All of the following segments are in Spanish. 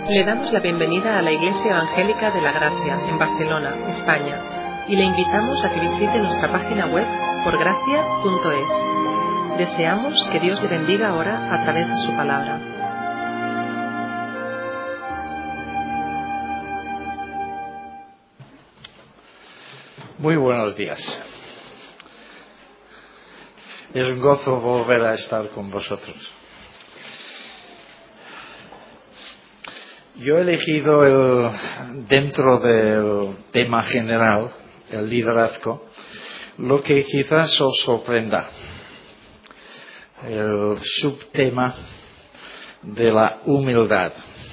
Le damos la bienvenida a la Iglesia Evangélica de la Gracia, en Barcelona, España, y le invitamos a que visite nuestra página web porgracia.es. Deseamos que Dios le bendiga ahora a través de su palabra. Muy buenos días. Es un gozo volver a estar con vosotros. Yo he elegido dentro del tema general, el liderazgo, lo que quizás os sorprenda. El subtema de la humildad.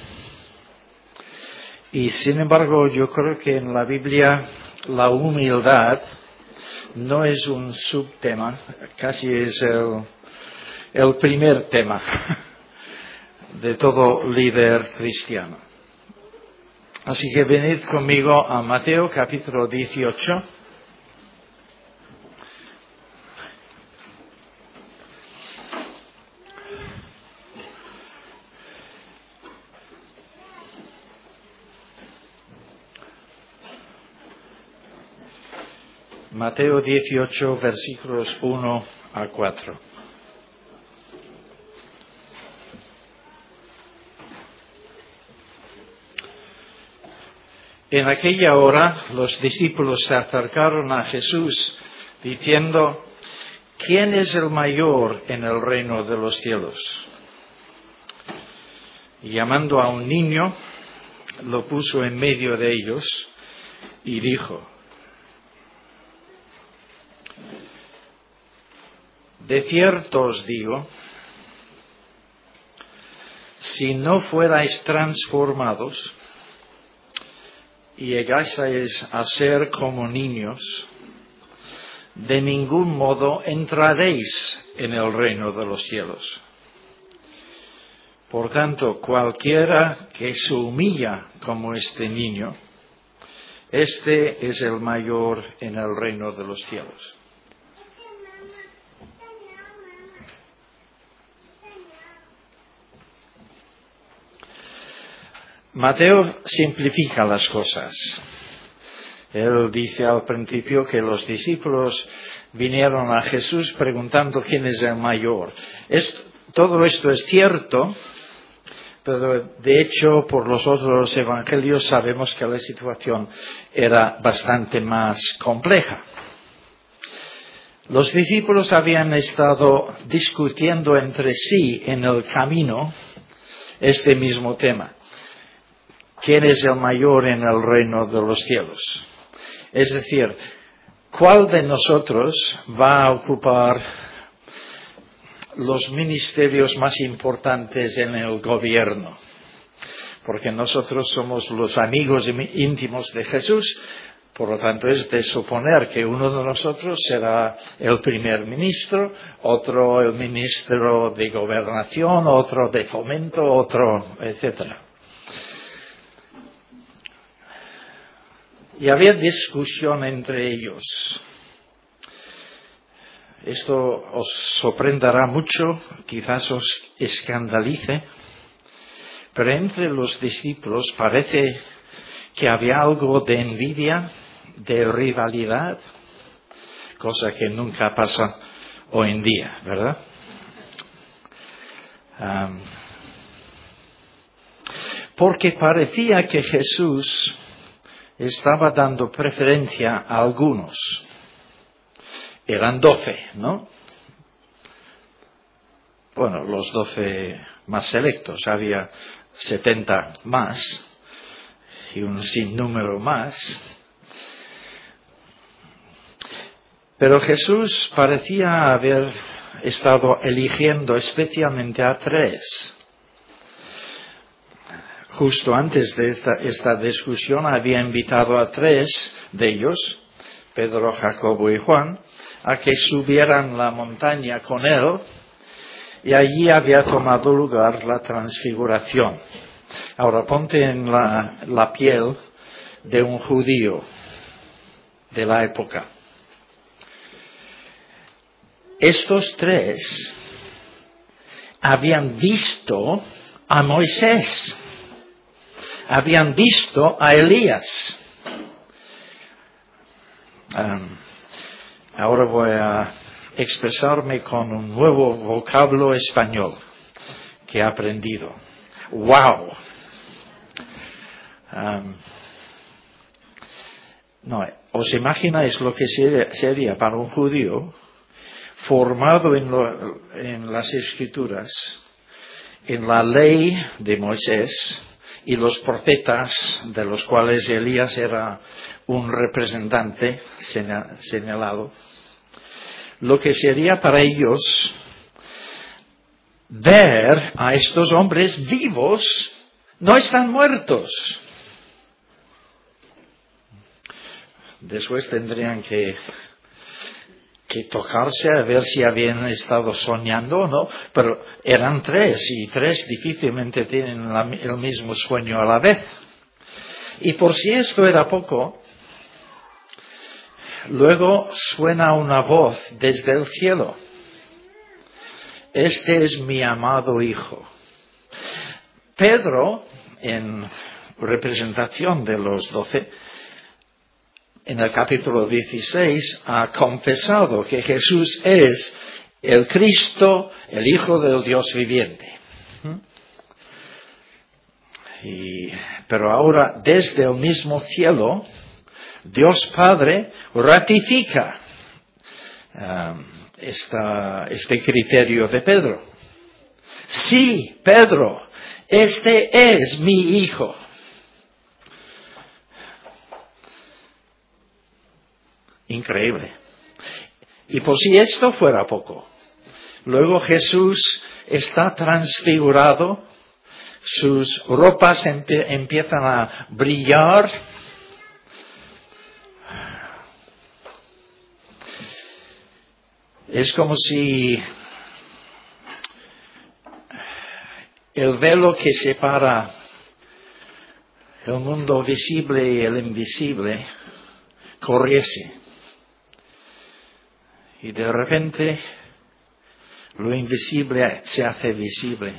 Y sin embargo, yo creo que en la Biblia la humildad no es un subtema, casi es el primer tema de todo líder cristiano. Así que venid conmigo a Mateo capítulo 18. Mateo 18, versículos 1 a 4. En aquella hora los discípulos se acercaron a Jesús diciendo: ¿quién es el mayor en el reino de los cielos? Y llamando a un niño, lo puso en medio de ellos y dijo: de cierto os digo, si no fuerais transformados y llegaseis a ser como niños, de ningún modo entraréis en el reino de los cielos. Por tanto, cualquiera que se humilla como este niño, este es el mayor en el reino de los cielos. Mateo simplifica las cosas. Él dice al principio que los discípulos vinieron a Jesús preguntando quién es el mayor. Todo esto es cierto, pero de hecho por los otros evangelios sabemos que la situación era bastante más compleja. Los discípulos habían estado discutiendo entre sí en el camino este mismo tema. ¿Quién es el mayor en el reino de los cielos? Es decir, ¿cuál de nosotros va a ocupar los ministerios más importantes en el gobierno? Porque nosotros somos los amigos íntimos de Jesús, por lo tanto es de suponer que uno de nosotros será el primer ministro, otro el ministro de gobernación, otro de fomento, otro, etcétera. Y había discusión entre ellos. Esto os sorprenderá mucho, quizás os escandalice, pero entre los discípulos parece que había algo de envidia, de rivalidad, cosa que nunca pasa hoy en día, ¿verdad? Porque parecía que Jesús estaba dando preferencia a algunos. Eran 12, ¿no? Bueno, los 12 más selectos. Había 70 más y un sinnúmero más. Pero Jesús parecía haber estado eligiendo especialmente a 3. Justo antes de esta discusión había invitado a 3 de ellos, Pedro, Jacobo y Juan, a que subieran la montaña con él, y allí había tomado lugar la transfiguración. Ahora ponte en la piel de un judío de la época. Estos 3 habían visto a Moisés. habían visto a Elías. Ahora voy a expresarme con un nuevo vocablo español que he aprendido. ¡Wow! No, ¿os imagináis lo que sería para un judío formado en las Escrituras, en la ley de Moisés y los profetas, de los cuales Elías era un representante señalado? Lo que sería para ellos ver a estos hombres vivos, no están muertos. Después tendrían que tocarse a ver si habían estado soñando o no, pero eran tres, y tres difícilmente tienen el mismo sueño a la vez. Y por si esto era poco, luego suena una voz desde el cielo. Este es mi amado Hijo. Pedro, en representación de los 12, en el capítulo 16, ha confesado que Jesús es el Cristo, el Hijo del Dios viviente. Pero ahora, desde el mismo cielo, Dios Padre ratifica este criterio de Pedro. Sí, Pedro, este es mi Hijo. Increíble. Y por si esto fuera poco, luego Jesús está transfigurado, sus ropas empiezan a brillar. Es como si el velo que separa el mundo visible y el invisible corriese. Y de repente lo invisible se hace visible.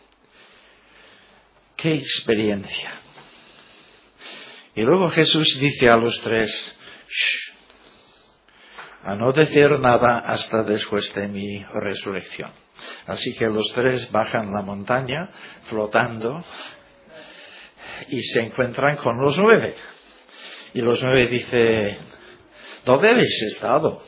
¡Qué experiencia! Y luego Jesús dice a los tres: "Shh, a no decir nada hasta después de mi resurrección". Así que los tres bajan la montaña flotando y se encuentran con los 9. Y los 9 dicen: ¿dónde habéis estado?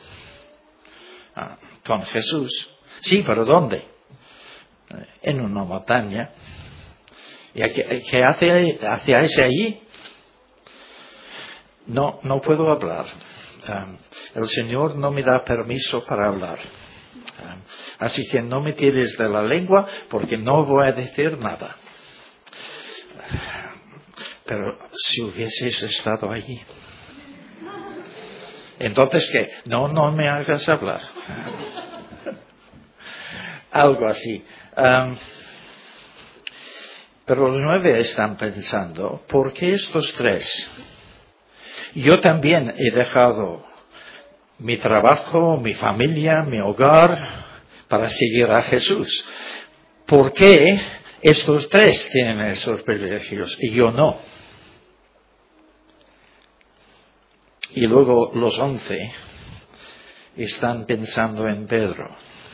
Con Jesús. Sí, pero ¿dónde? En una montaña. ¿Y qué hacéis allí? No puedo hablar. El Señor no me da permiso para hablar. Así que no me tires de la lengua porque no voy a decir nada. Pero si hubieses estado allí. Entonces, ¿qué? No me hagas hablar. Algo así. Pero los 9 están pensando: ¿por qué estos 3? Yo también he dejado mi trabajo, mi familia, mi hogar para seguir a Jesús. ¿Por qué estos 3 tienen esos privilegios y yo no? Y luego los 11 están pensando en Pedro.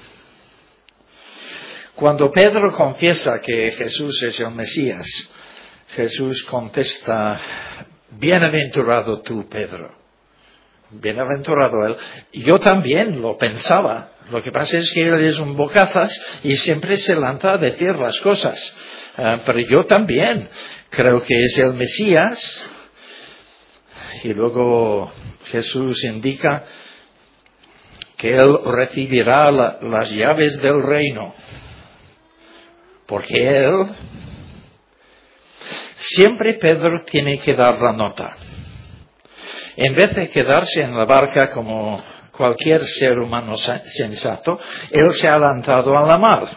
Cuando Pedro confiesa que Jesús es el Mesías, Jesús contesta: bienaventurado tú, Pedro. Bienaventurado él. Yo también lo pensaba. Lo que pasa es que él es un bocazas y siempre se lanza a decir las cosas. Pero yo también creo que es el Mesías. Y luego Jesús indica que él recibirá las llaves del reino. Porque él, siempre Pedro tiene que dar la nota. En vez de quedarse en la barca como cualquier ser humano sensato, él se ha lanzado a la mar.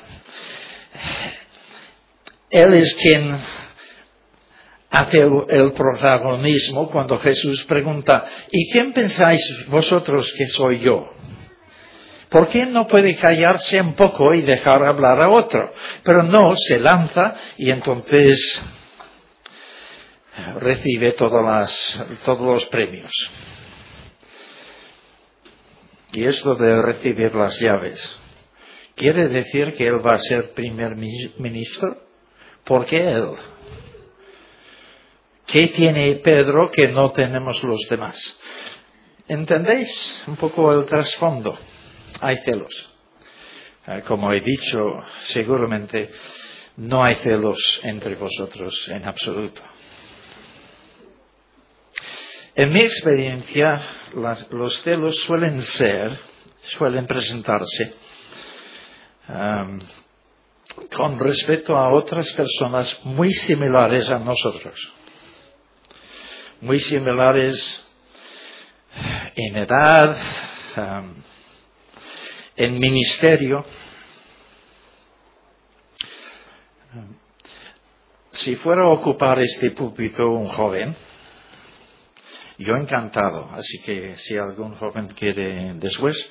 Él es quien hace el protagonismo cuando Jesús pregunta: ¿y quién pensáis vosotros que soy yo? ¿Por qué no puede callarse un poco y dejar hablar a otro? Pero no, se lanza y entonces recibe todos los premios. Y esto de recibir las llaves, ¿quiere decir que él va a ser primer ministro? ¿Por qué él? ¿Qué tiene Pedro que no tenemos los demás? ¿Entendéis un poco el trasfondo? Hay celos. Como he dicho, seguramente no hay celos entre vosotros en absoluto. En mi experiencia, los celos suelen presentarse con respecto a otras personas muy similares a nosotros, muy similares en edad, en ministerio. Si fuera a ocupar este púlpito un joven, yo encantado, así que si algún joven quiere después.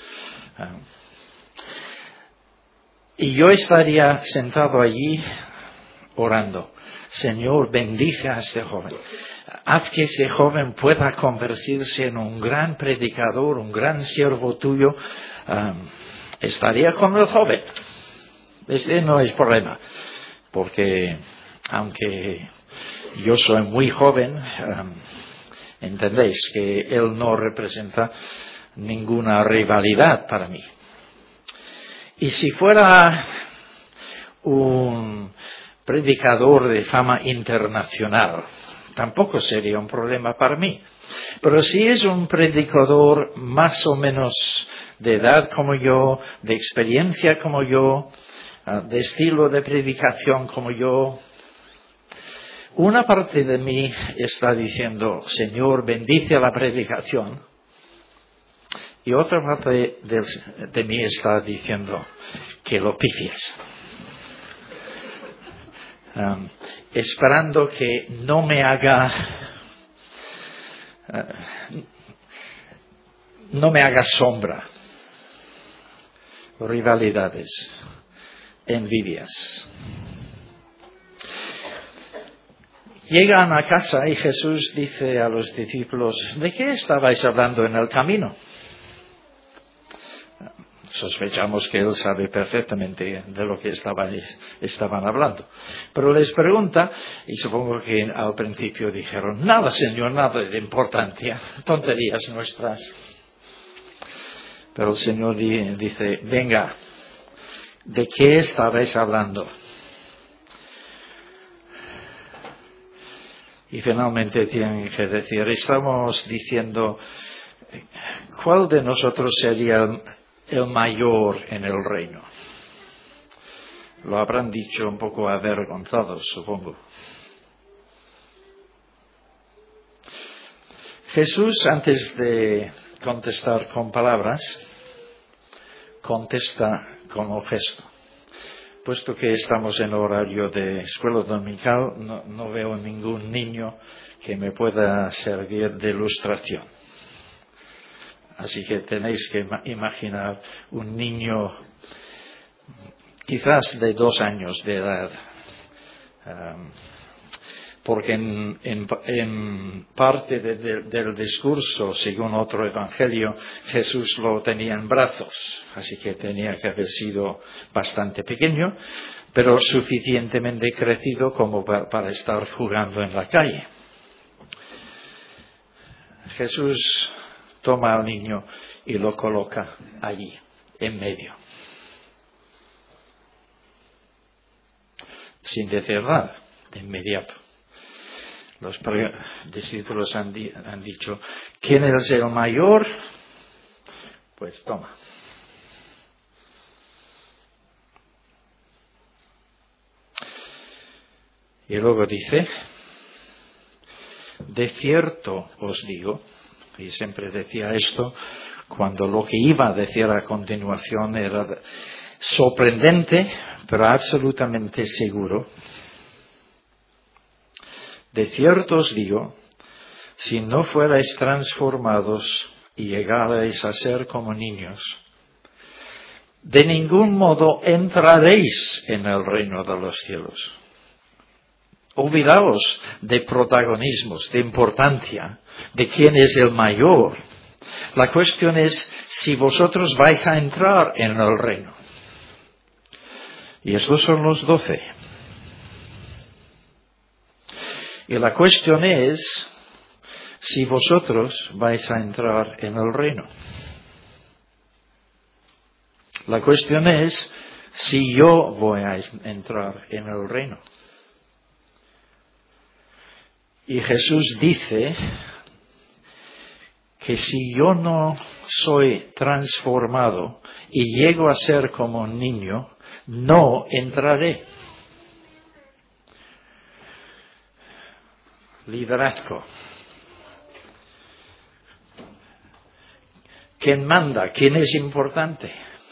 Y yo estaría sentado allí orando. Señor, bendice a este joven. Haz que ese joven pueda convertirse en un gran predicador, un gran siervo tuyo. Estaría con el joven. Este no es problema, porque aunque yo soy muy joven, entendéis que él no representa ninguna rivalidad para mí. Y si fuera un predicador de fama internacional, tampoco sería un problema para mí. Pero si es un predicador más o menos de edad como yo, de experiencia como yo, de estilo de predicación como yo, una parte de mí está diciendo, Señor, bendice la predicación. Y otra parte de mí está diciendo que lo pifies. Esperando que no me haga sombra, rivalidades, envidias. Llegan a casa y Jesús dice a los discípulos, ¿de qué estabais hablando en el camino? Sospechamos que él sabe perfectamente de lo que estaban hablando. Pero les pregunta, y supongo que al principio dijeron, nada, Señor, nada de importancia, tonterías nuestras. Pero el Señor dice, venga, ¿de qué estabais hablando? Y finalmente tienen que decir, estamos diciendo, ¿cuál de nosotros sería el mayor en el reino? Lo habrán dicho un poco avergonzados, supongo. Jesús, antes de contestar con palabras, contesta con un gesto. Puesto que estamos en horario de escuela dominical, no veo ningún niño que me pueda servir de ilustración. Así que tenéis que imaginar un niño quizás de 2 años de edad, porque en parte del discurso, según otro evangelio, Jesús lo tenía en brazos, así que tenía que haber sido bastante pequeño, pero suficientemente crecido como para estar jugando en la calle. Jesús toma al niño y lo coloca allí, en medio, sin decir nada, de inmediato. Los discípulos han dicho, ¿quién es el mayor? Pues toma. Y luego dice, de cierto os digo, y siempre decía esto, cuando lo que iba a decir a continuación era sorprendente, pero absolutamente seguro. De cierto os digo, si no fuerais transformados y llegarais a ser como niños, de ningún modo entraréis en el reino de los cielos. Olvidaos de protagonismos, de importancia, de quién es el mayor. La cuestión es si vosotros vais a entrar en el reino. Y estos son los 12. Y la cuestión es si vosotros vais a entrar en el reino. La cuestión es si yo voy a entrar en el reino. Y Jesús dice que si yo no soy transformado y llego a ser como un niño, no entraré. Liderazgo. ¿Quién manda? ¿Quién es importante?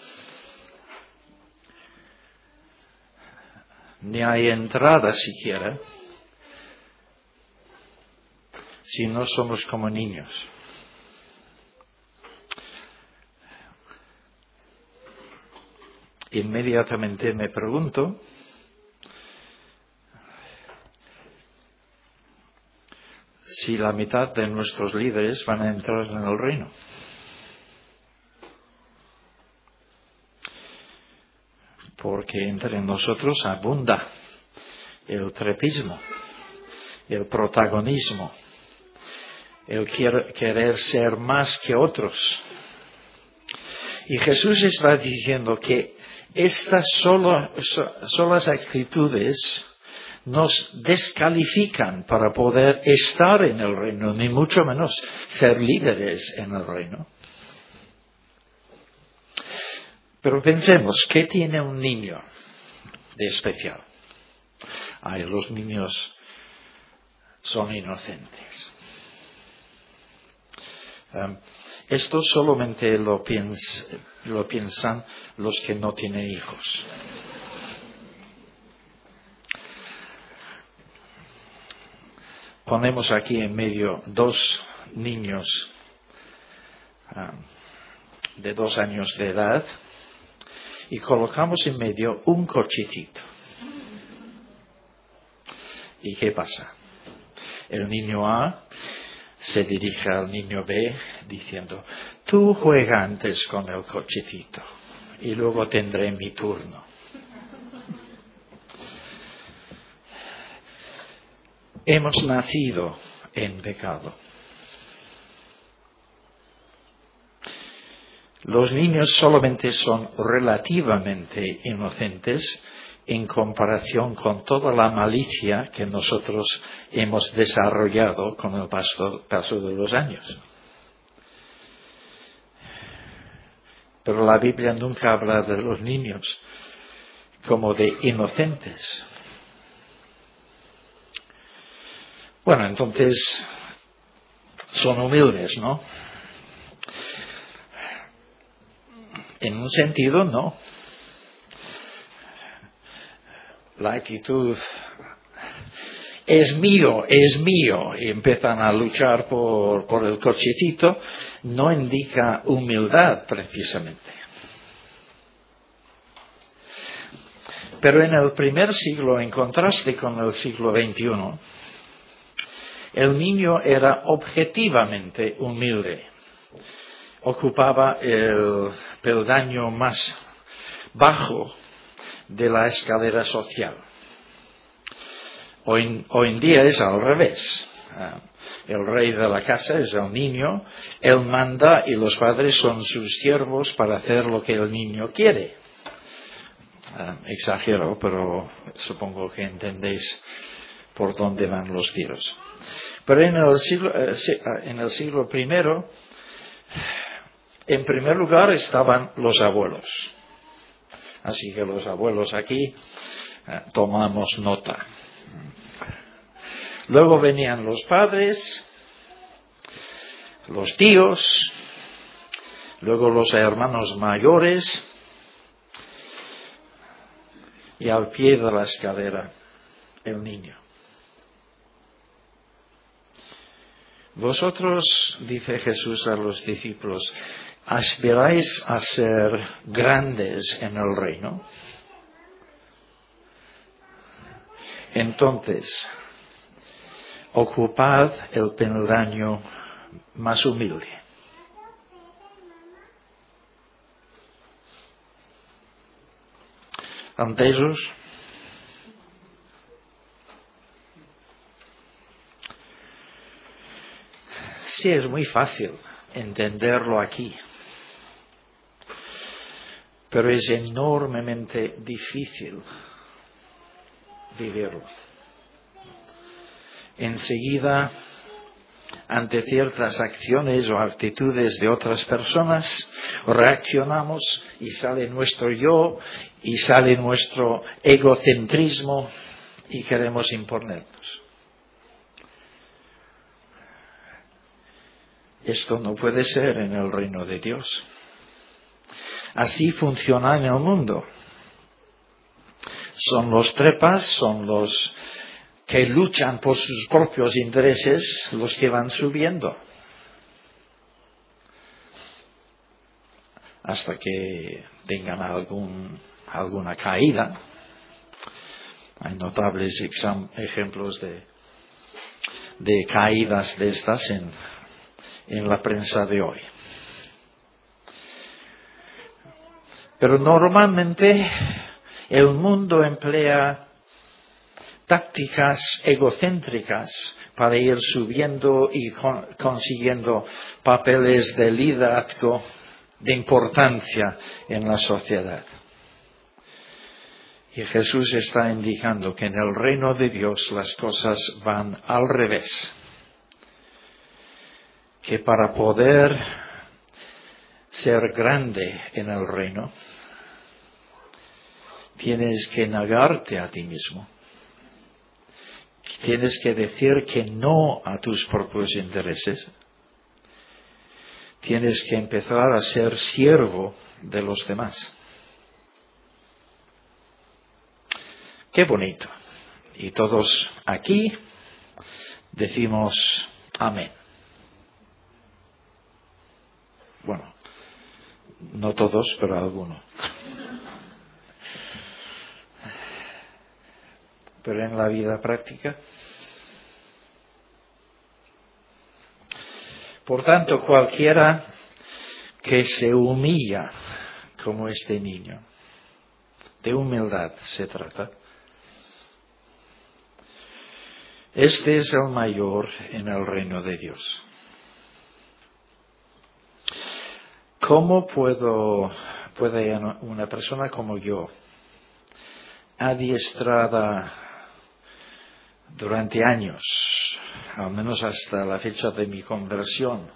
Ni hay entrada siquiera si no somos como niños. Inmediatamente me pregunto si la mitad de nuestros líderes van a entrar en el reino. Porque entre nosotros abunda el trepismo, el protagonismo, el querer ser más que otros. Y Jesús está diciendo que estas solas actitudes nos descalifican para poder estar en el reino, ni mucho menos ser líderes en el reino. Pero pensemos, ¿qué tiene un niño de especial? Los niños son inocentes. Esto solamente lo piensan los que no tienen hijos. Ponemos aquí en medio 2 niños de 2 años de edad y colocamos en medio un cochecito. ¿Y qué pasa? El niño A se dirige al niño B diciendo: tú juega antes con el cochecito y luego tendré mi turno. Hemos nacido en pecado. Los niños solamente son relativamente inocentes en comparación con toda la malicia que nosotros hemos desarrollado con el paso de los años. Pero la Biblia nunca habla de los niños como de inocentes. Bueno, entonces son humildes, ¿no? En un sentido, no. La actitud es mío, y empiezan a luchar por el cochecito, no indica humildad precisamente. Pero en el primer siglo, en contraste con el siglo XXI, el niño era objetivamente humilde. Ocupaba el peldaño más bajo de la escalera social. Hoy en día es al revés. El rey de la casa es el niño, él manda y los padres son sus siervos para hacer lo que el niño quiere. Exagero, pero supongo que entendéis por dónde van los tiros. Pero en el siglo I, en primer lugar estaban los abuelos. Así que los abuelos aquí tomamos nota. Luego venían los padres, los tíos, luego los hermanos mayores y al pie de la escalera el niño. Vosotros, dice Jesús a los discípulos, ¿aspiráis a ser grandes en el reino? Entonces, ocupad el peldaño más humilde. Ante ellos, sí es muy fácil entenderlo aquí, pero es enormemente difícil vivirlo. Enseguida, ante ciertas acciones o actitudes de otras personas, reaccionamos y sale nuestro yo y sale nuestro egocentrismo y queremos imponernos. Esto no puede ser en el reino de Dios. Así funciona en el mundo. Son los trepas, son los que luchan por sus propios intereses, los que van subiendo. Hasta que tengan alguna caída. Hay notables ejemplos de caídas de estas en la prensa de hoy. Pero normalmente el mundo emplea tácticas egocéntricas para ir subiendo y consiguiendo papeles de liderazgo de importancia en la sociedad. Y Jesús está indicando que en el reino de Dios las cosas van al revés. Que para poder ser grande en el reino, tienes que negarte a ti mismo. Tienes que decir que no a tus propios intereses. Tienes que empezar a ser siervo de los demás. Qué bonito. Y todos aquí decimos amén. Bueno, no todos, pero algunos. Pero en la vida práctica. Por tanto, cualquiera que se humilla como este niño, de humildad se trata, este es el mayor en el reino de Dios. ¿Cómo puede una persona como yo, adiestrada durante años, al menos hasta la fecha de mi conversión,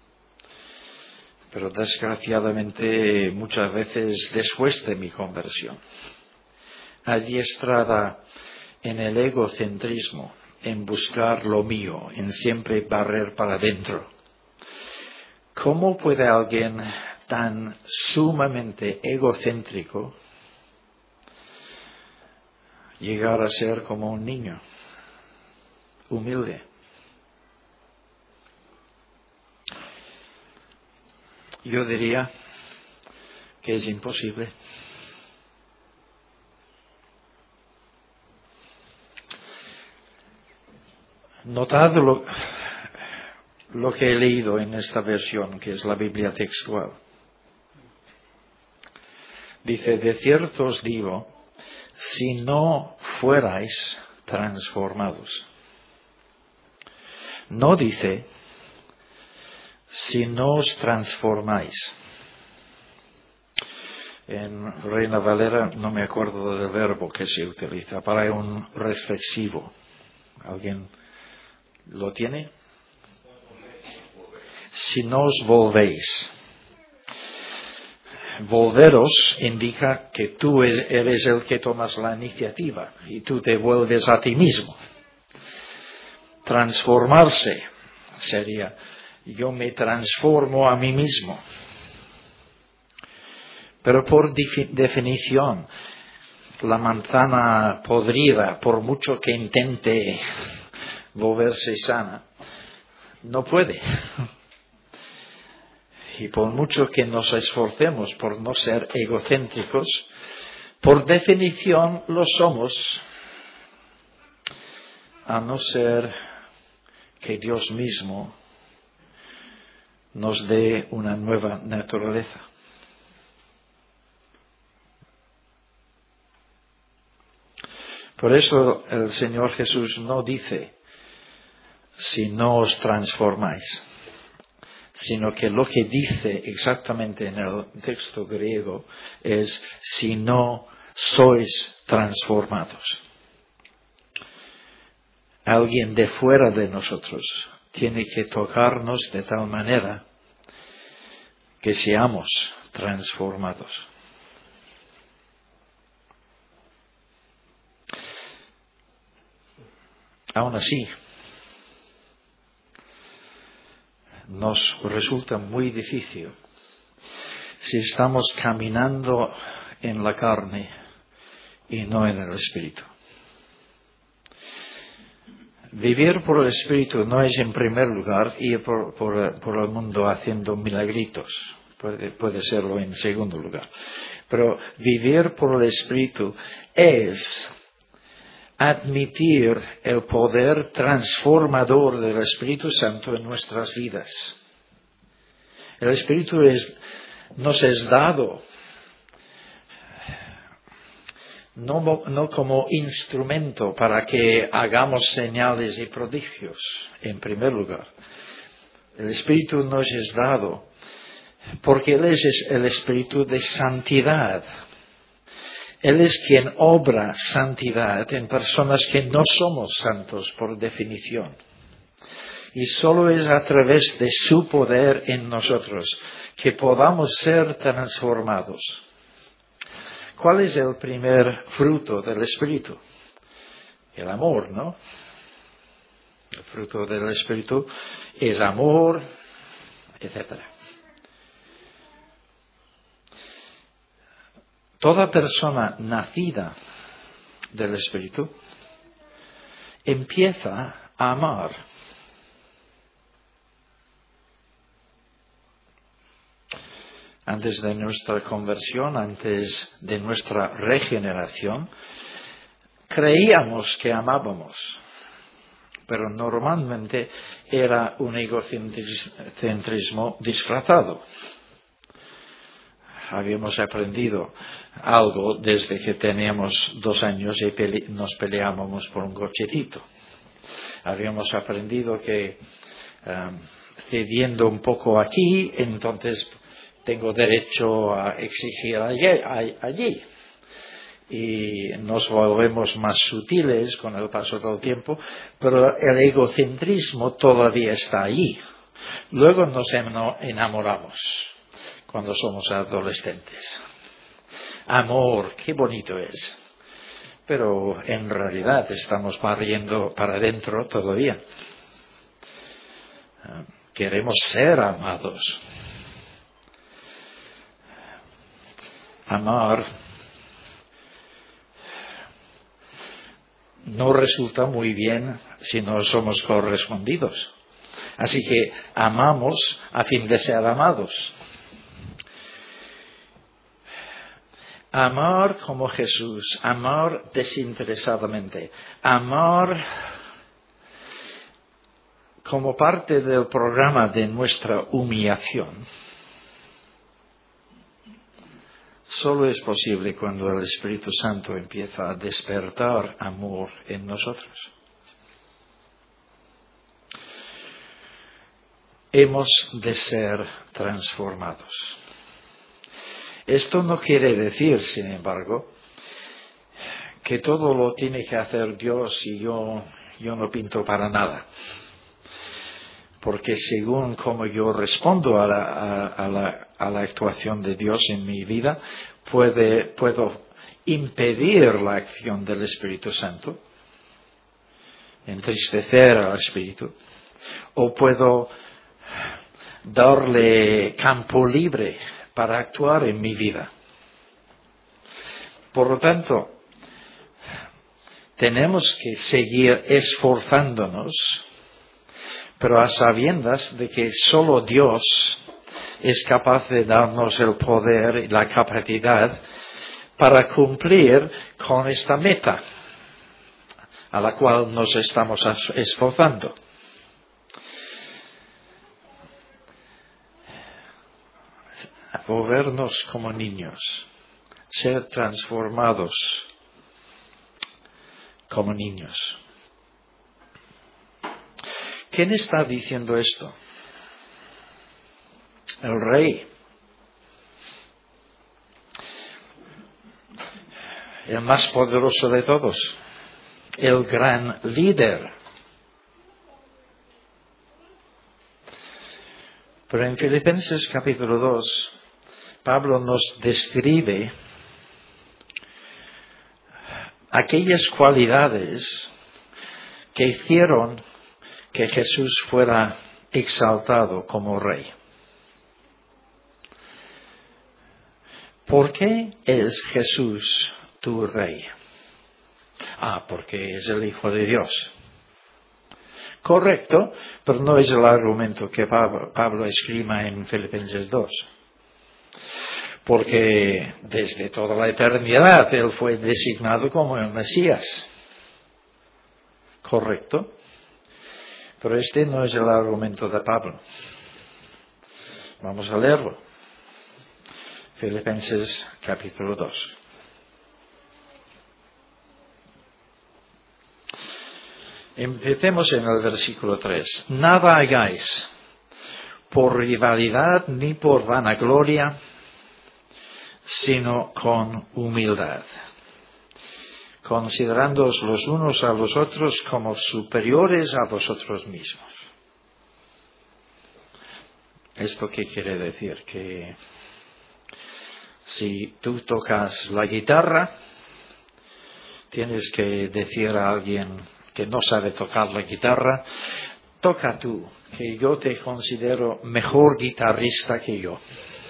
pero desgraciadamente muchas veces después de mi conversión, adiestrada en el egocentrismo, en buscar lo mío, en siempre barrer para adentro? ¿Cómo puede alguien tan sumamente egocéntrico llegar a ser como un niño humilde? Yo diría que es imposible. Notad lo que he leído en esta versión, que es la Biblia textual. Dice, de cierto os digo, si no fuerais transformados. No dice, si no os transformáis. En Reina Valera no me acuerdo del verbo que se utiliza para un reflexivo. ¿Alguien lo tiene? Si no os volvéis. Volveros indica que tú eres el que tomas la iniciativa y tú te vuelves a ti mismo. Transformarse sería, yo me transformo a mí mismo. Pero por definición, la manzana podrida, por mucho que intente volverse sana, no puede. Y por mucho que nos esforcemos por no ser egocéntricos, por definición lo somos. a no ser que Dios mismo nos dé una nueva naturaleza. Por eso el Señor Jesús no dice, si no os transformáis, sino que lo que dice exactamente en el texto griego es, si no sois transformados. Alguien de fuera de nosotros tiene que tocarnos de tal manera que seamos transformados. Aún así, nos resulta muy difícil si estamos caminando en la carne y no en el Espíritu. Vivir por el Espíritu no es en primer lugar ir por el mundo haciendo milagritos. Puede serlo en segundo lugar. Pero vivir por el Espíritu es admitir el poder transformador del Espíritu Santo en nuestras vidas. El Espíritu nos es dado no como instrumento para que hagamos señales y prodigios, en primer lugar. El Espíritu nos es dado porque Él es el Espíritu de santidad. Él es quien obra santidad en personas que no somos santos por definición. Y solo es a través de su poder en nosotros que podamos ser transformados. ¿Cuál es el primer fruto del Espíritu? El amor, ¿no? El fruto del Espíritu es amor, etc. Toda persona nacida del Espíritu empieza a amar. Antes de nuestra conversión, antes de nuestra regeneración, creíamos que amábamos, pero normalmente era un egocentrismo disfrazado. Habíamos aprendido algo desde que teníamos 2 años y nos peleábamos por un cochecito. Habíamos aprendido que cediendo un poco aquí, entonces tengo derecho a exigir allí. Y nos volvemos más sutiles con el paso del tiempo, pero el egocentrismo todavía está allí. Luego nos enamoramos cuando somos adolescentes. Amor, qué bonito es. Pero en realidad estamos barriendo para adentro todavía. Queremos ser amados. Amar no resulta muy bien si no somos correspondidos. Así que amamos a fin de ser amados. Amar como Jesús, amar desinteresadamente, amar como parte del programa de nuestra humillación. Solo es posible cuando el Espíritu Santo empieza a despertar amor en nosotros. Hemos de ser transformados. Esto no quiere decir, sin embargo, que todo lo tiene que hacer Dios y yo no pinto para nada. Porque según como yo respondo a la actuación de Dios en mi vida, puedo impedir la acción del Espíritu Santo, entristecer al Espíritu, o puedo darle campo libre para actuar en mi vida. Por lo tanto, tenemos que seguir esforzándonos, pero a sabiendas de que solo Dios es capaz de darnos el poder y la capacidad para cumplir con esta meta. a la cual nos estamos esforzando. Volvernos como niños, ser transformados como niños. ¿Quién está diciendo esto? El rey. El más poderoso de todos. El gran líder. Pero en Filipenses capítulo 2, Pablo nos describe aquellas cualidades que hicieron que Jesús fuera exaltado como rey. ¿Por qué es Jesús tu rey? Porque es el Hijo de Dios. Correcto, pero no es el argumento que Pablo esgrima en Filipenses 2. Porque desde toda la eternidad Él fue designado como el Mesías. Correcto. Pero este no es el argumento de Pablo. Vamos a leerlo. Filipenses capítulo 2. Empecemos en el versículo 3. Nada hagáis por rivalidad ni por vanagloria, sino con humildad, considerándoos los unos a los otros como superiores a vosotros mismos. ¿Esto qué quiere decir? Que si tú tocas la guitarra, tienes que decir a alguien que no sabe tocar la guitarra, toca tú, que yo te considero mejor guitarrista que yo.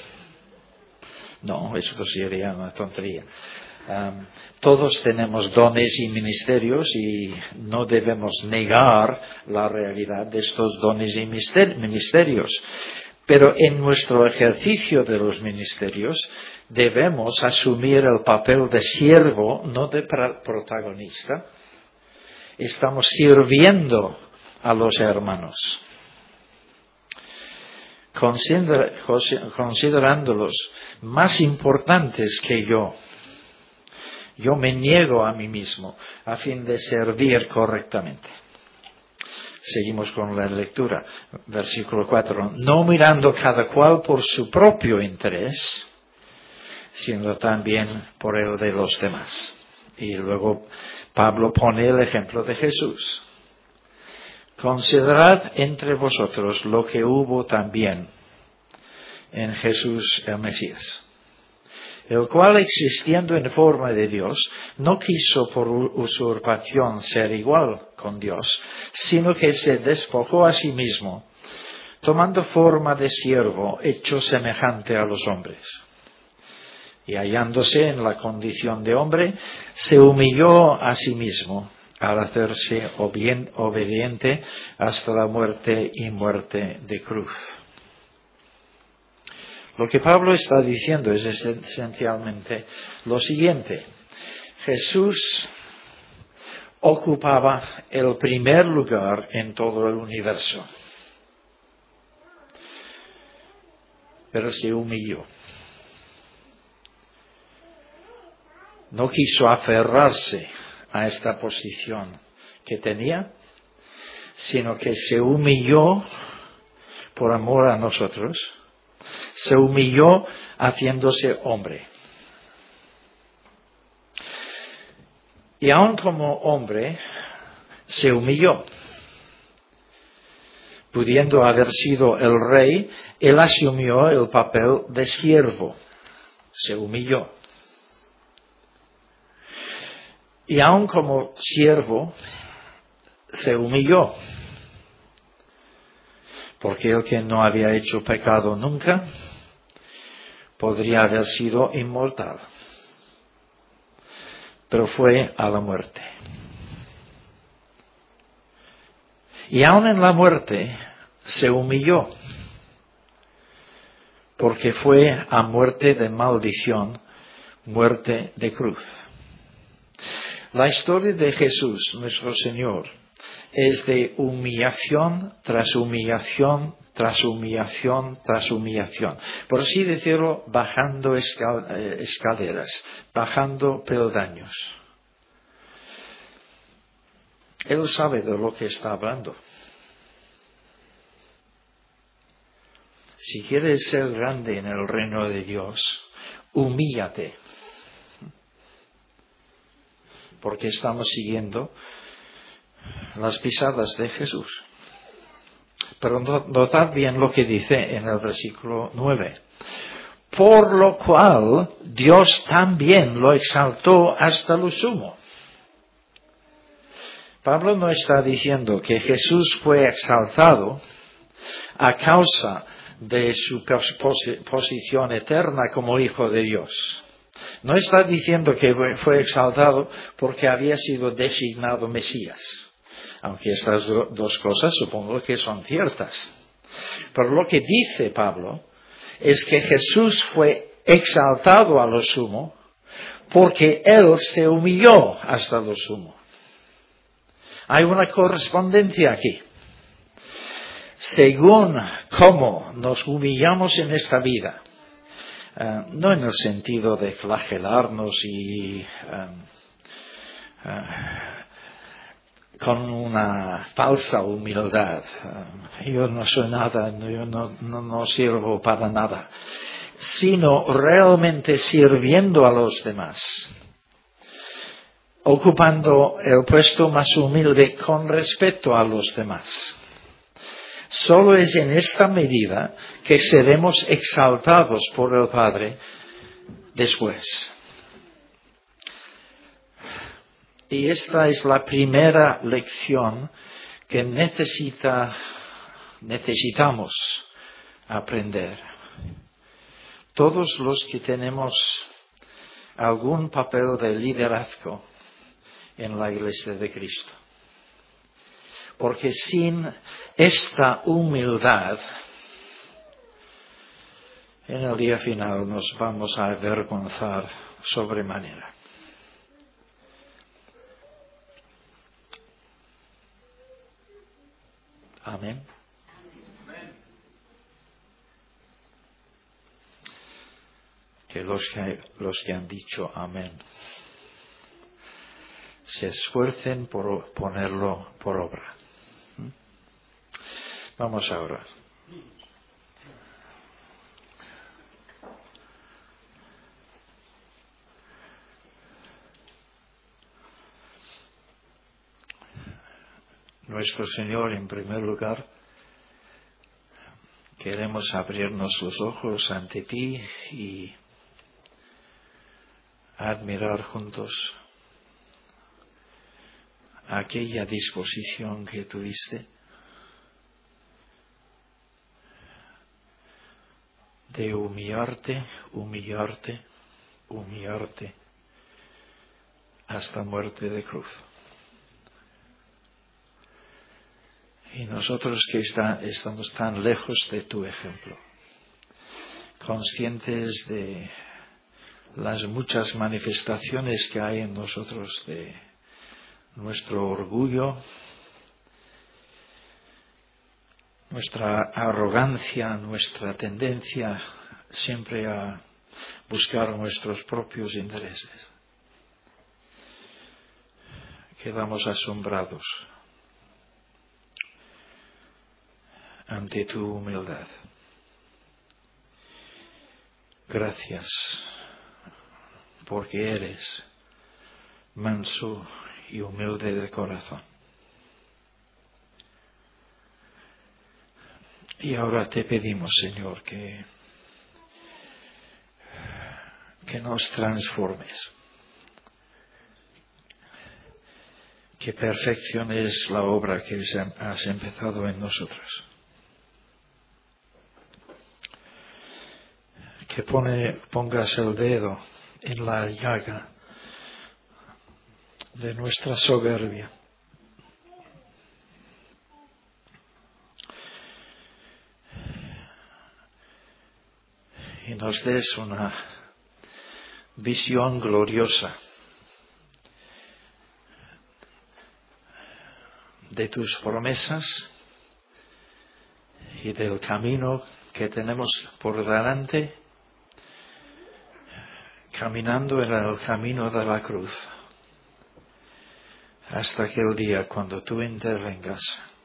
No, eso sería una tontería. Todos tenemos dones y ministerios y no debemos negar la realidad de estos dones y ministerios. Pero en nuestro ejercicio de los ministerios debemos asumir el papel de siervo, no de protagonista. Estamos sirviendo a los hermanos, considerándolos más importantes que yo. Yo me niego a mí mismo a fin de servir correctamente. Seguimos con la lectura. Versículo 4. No mirando cada cual por su propio interés, sino también por el de los demás. Y luego Pablo pone el ejemplo de Jesús. Considerad entre vosotros lo que hubo también en Jesús el Mesías, el cual existiendo en forma de Dios, no quiso por usurpación ser igual con Dios, sino que se despojó a sí mismo, tomando forma de siervo, hecho semejante a los hombres. Y hallándose en la condición de hombre, se humilló a sí mismo, al hacerse obediente hasta la muerte y muerte de cruz. Lo que Pablo está diciendo es esencialmente lo siguiente. Jesús ocupaba el primer lugar en todo el universo, pero se humilló. No quiso aferrarse a esta posición que tenía, sino que se humilló por amor a nosotros. Se humilló haciéndose hombre. Y aun como hombre, se humilló. Pudiendo haber sido el rey, él asumió el papel de siervo. Se humilló. Y aun como siervo, se humilló. Porque el que no había hecho pecado nunca, podría haber sido inmortal. Pero fue a la muerte. Y aun en la muerte se humilló. Porque fue a muerte de maldición, muerte de cruz. La historia de Jesús, nuestro Señor, es de humillación tras humillación, tras humillación, tras humillación. Por así decirlo, bajando escaleras, bajando peldaños. Él sabe de lo que está hablando. Si quieres ser grande en el reino de Dios, humíllate. Porque estamos siguiendo las pisadas de Jesús. Pero notad bien lo que dice en el versículo 9. Por lo cual Dios también lo exaltó hasta lo sumo. Pablo no está diciendo que Jesús fue exaltado a causa de su posición eterna como Hijo de Dios. No está diciendo que fue exaltado porque había sido designado Mesías. Aunque estas dos cosas supongo que son ciertas. Pero lo que dice Pablo es que Jesús fue exaltado a lo sumo porque Él se humilló hasta lo sumo. Hay una correspondencia aquí. Según cómo nos humillamos en esta vida, no en el sentido de flagelarnos y con una falsa humildad. Yo no soy nada, yo no sirvo para nada, sino realmente sirviendo a los demás, ocupando el puesto más humilde con respecto a los demás. Solo es en esta medida que seremos exaltados por el Padre después. Y esta es la primera lección que necesitamos aprender. Todos los que tenemos algún papel de liderazgo en la Iglesia de Cristo. Porque sin esta humildad, en el día final nos vamos a avergonzar sobremanera. Amén. Que los que han dicho amén se esfuercen por ponerlo por obra. Vamos a orar. Nuestro Señor, en primer lugar, queremos abrirnos los ojos ante ti y admirar juntos aquella disposición que tuviste de humillarte hasta muerte de cruz. Y nosotros que estamos tan lejos de tu ejemplo, conscientes de las muchas manifestaciones que hay en nosotros de nuestro orgullo, nuestra arrogancia, nuestra tendencia siempre a buscar nuestros propios intereses. Quedamos asombrados ante tu humildad. Gracias, porque eres manso y humilde de corazón. Y ahora te pedimos, Señor, que nos transformes, que perfecciones la obra que has empezado en nosotros. Que pongas el dedo en la llaga de nuestra soberbia. Y nos des una visión gloriosa de tus promesas y del camino que tenemos por delante, caminando en el camino de la cruz, hasta aquel día cuando tú intervengas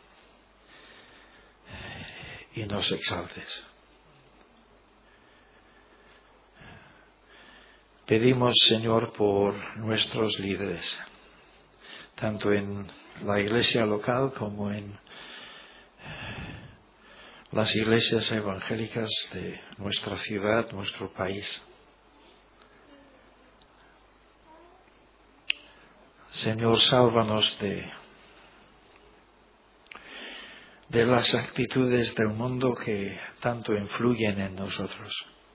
y nos exaltes. Pedimos, Señor, por nuestros líderes, tanto en la iglesia local como en las iglesias evangélicas de nuestra ciudad, nuestro país. Señor, sálvanos de las actitudes del mundo que tanto influyen en nosotros.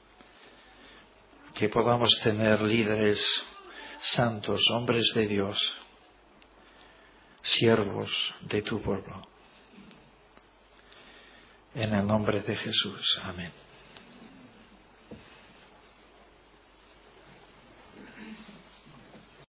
Que podamos tener líderes santos, hombres de Dios, siervos de tu pueblo. En el nombre de Jesús. Amén.